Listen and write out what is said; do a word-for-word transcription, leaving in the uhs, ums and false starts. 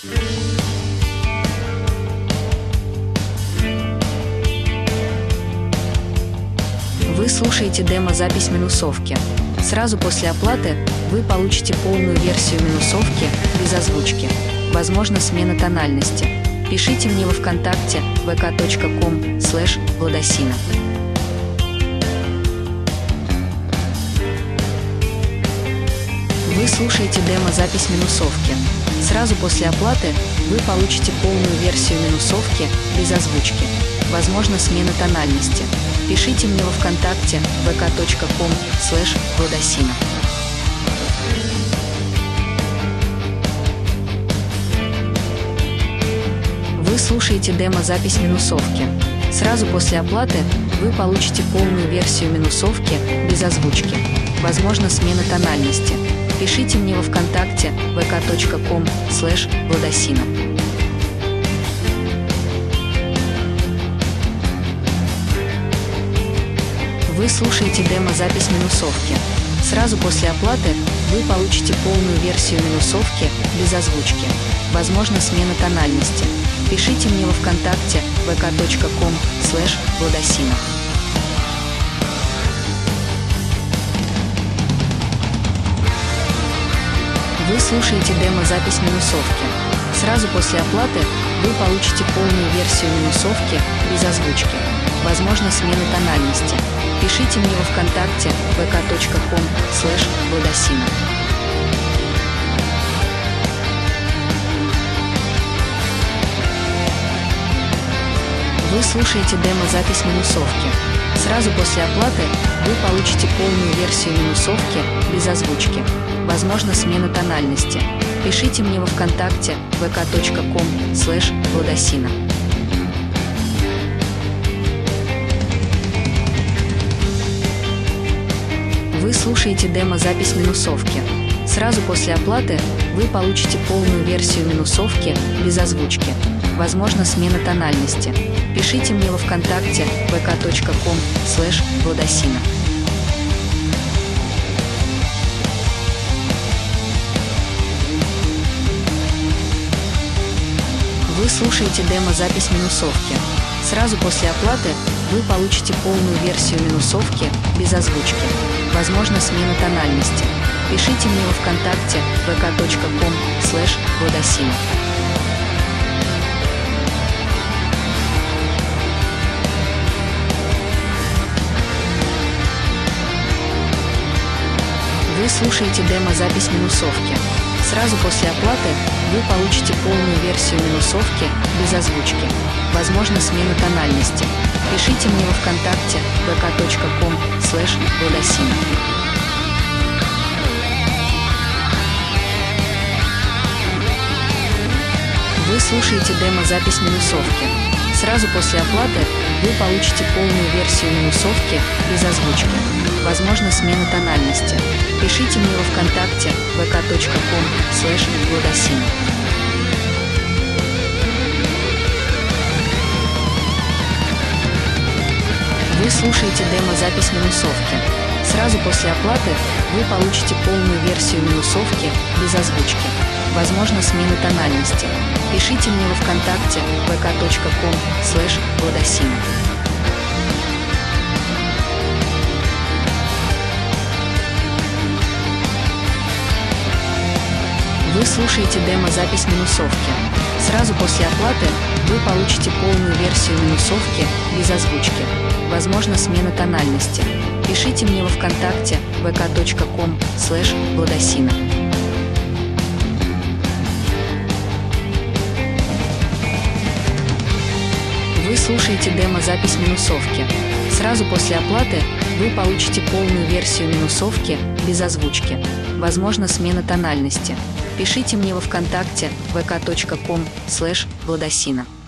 Вы слушаете демо-запись минусовки. Сразу после оплаты вы получите полную версию минусовки без озвучки. Возможно, смена тональности. Пишите мне во ВКонтакте вэ ка точка ком слэш владосина. Вы слушаете демо-запись минусовки. Сразу после оплаты вы получите полную версию минусовки без озвучки. Возможно, смена тональности. Пишите мне во ВКонтакте вэ ка точка ком слэш владосина. Вы слушаете демо-запись минусовки. Сразу после оплаты вы получите полную версию минусовки без озвучки. Возможно, смена тональности. Пишите мне во ВКонтакте вэ ка точка ком слэш владосина. Вы слушаете демо-запись минусовки. Сразу после оплаты вы получите полную версию минусовки без озвучки. Возможно, смена тональности. Пишите мне во ВКонтакте вэ ка точка ком слэш владосина. Вы слушаете демо-запись минусовки. Сразу после оплаты вы получите полную версию минусовки без озвучки. Возможно, смена тональности. Пишите мне во ВКонтакте вэ ка точка ком слэш владосина. Вы слушаете демо-запись минусовки. Сразу после оплаты вы получите полную версию минусовки без озвучки. Возможно, смена тональности. Пишите мне во ВКонтакте вэ ка точка ком слэш владосина. Вы слушаете демо-запись минусовки. Сразу после оплаты вы получите полную версию минусовки без озвучки. Возможно, смена тональности. Пишите мне во ВКонтакте вэ ка точка ком слэш владосина. Вы слушаете демо-запись минусовки. Сразу после оплаты вы получите полную версию минусовки без озвучки. Возможно, смена тональности. Пишите мне во ВКонтакте вэ ка точка ком слэш владосина. Вы слушаете демо-запись минусовки. Сразу после оплаты вы получите полную версию минусовки без озвучки. Возможно, смена тональности. Пишите мне во ВКонтакте вэ ка точка ком слэш владосина. Вы слушаете демо-запись минусовки. Сразу после оплаты вы получите полную версию минусовки без озвучки. Возможно, смена тональности. Пишите мне во ВКонтакте вэ ка точка ком слэш владосина. Вы слушаете демо-запись минусовки. Сразу после оплаты вы получите полную версию минусовки без озвучки. Возможно, смена тональности. Пишите мне во ВКонтакте вэ ка точка ком слэш владосина. Вы слушаете демо-запись минусовки. Сразу после оплаты вы получите полную версию минусовки без озвучки. Возможно, смена тональности. Пишите мне во ВКонтакте вэ ка точка ком слэш владосина. Вы слушаете демо-запись минусовки. Сразу после оплаты вы получите полную версию минусовки без озвучки. Возможно, смена тональности. Пишите мне во ВКонтакте вэ ка точка ком слэш владосина.